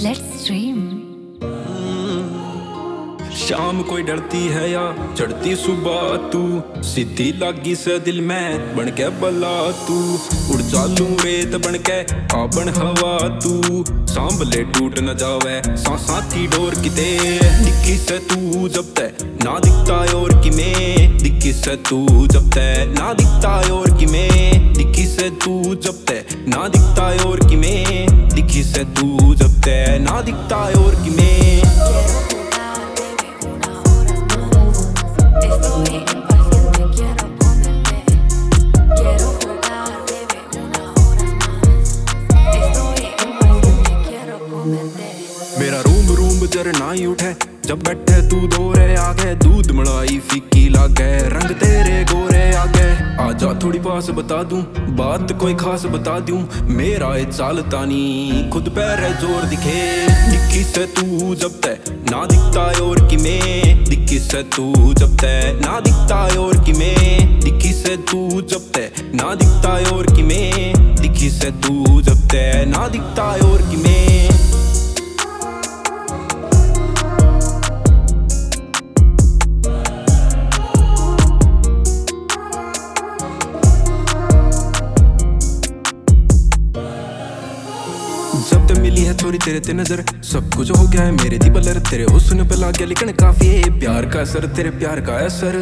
Let's stream. शाम कोई डरती है या चढ़ती सुबह, तू सीधी लागी से दिल में बन के बला। तू उड़ चालू रेत बन के आबन हवा, तू सांभले टूट न जावे सांसा की डोर किते। दिखी से तू जब तक ना दिखता और कि मैं, दिखी से तू जब तक ना दिखता और कि मैं, दिखी से तू जब तक ना दिखता और कि मैं, दिखी से तू जब तक ना दिखता और कि मैं। मेरा रूम रूम झरना ही उठे जब बैठे तू दोरे आगे, दूध मलाई फीकी लागे रंग तेरे गोरे आगे। आजा थोड़ी पास बता दूं बात कोई खास बता दूं, मेरा ये चालता नी खुद पैर जोर दिखे। दिखी से तू जब तक ना दिखता और कि मैं, दिखी से तू जब तक ना दिखता और कि मैं, दिखी से तू जब तक ना दिखता और कि मैं, दिखी से तू जब तक ना दिखता और कि मैं। जब तक मिली है थोड़ी तेरे ते नजर, सब कुछ हो गया है मेरे दी बलर। तेरे हुस्न पे लग गया लेकिन काफी है प्यार का असर, तेरे प्यार का असर।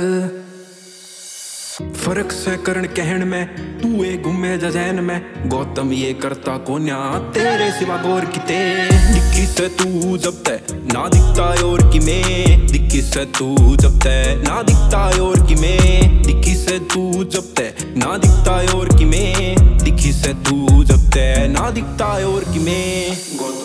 फर्क से करण कहन में तू ए घूमे जैन में, गौतम ये करता कोन्या तेरे सिवा गौर किते। दिखी से तू जब तक ना दिखता और कि मैं, दिखी से तू जब तक ना दिखता और कि मैं, दिखी से तू जब तक ना दिखता और कि मैं, दिखी से तू जब तक ना दिखता और कि मैं।